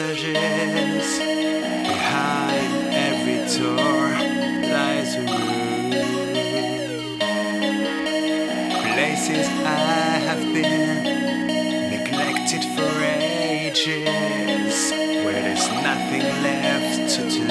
messages. Behind every door lies a room. Places I have been, neglected for ages, where there's nothing left to do.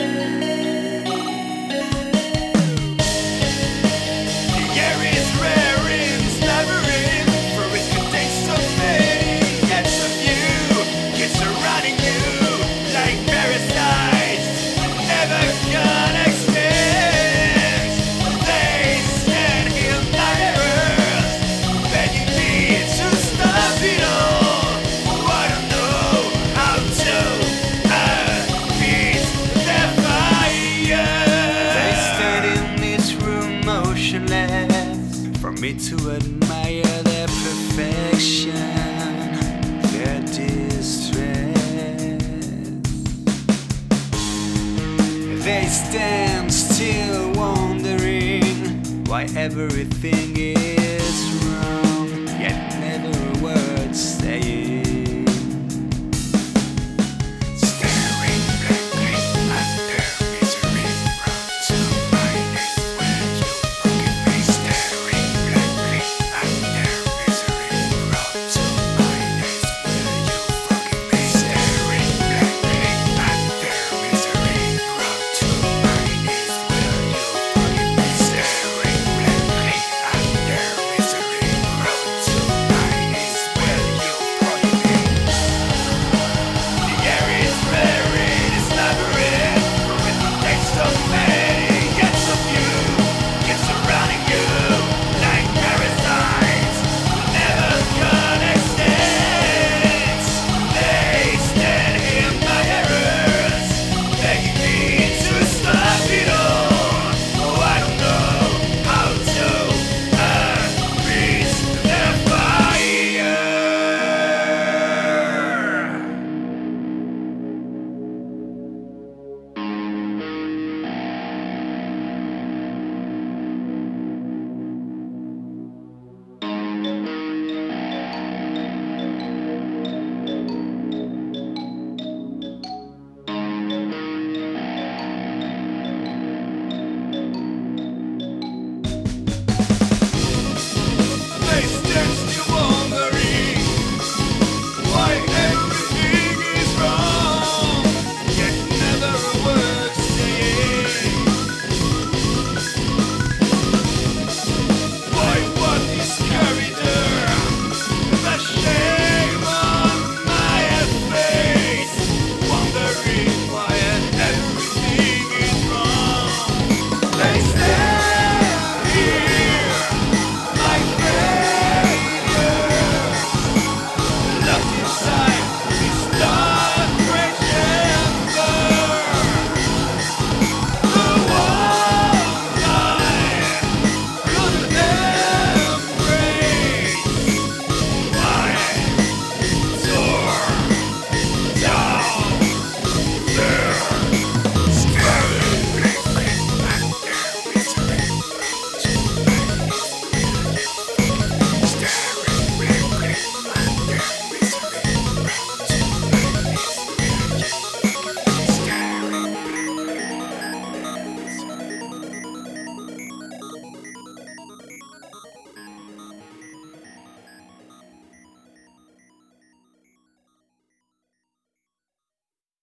The air is raring, slavering, for it contains so many heads of you. Kids are running you like parasites, never gonna extend. They stand in mirrors, begging me to stop it all. I don't know how to appease their fire. They stand in this room motionless, for me to admire their perfection, their distress. They stand still wondering why everything is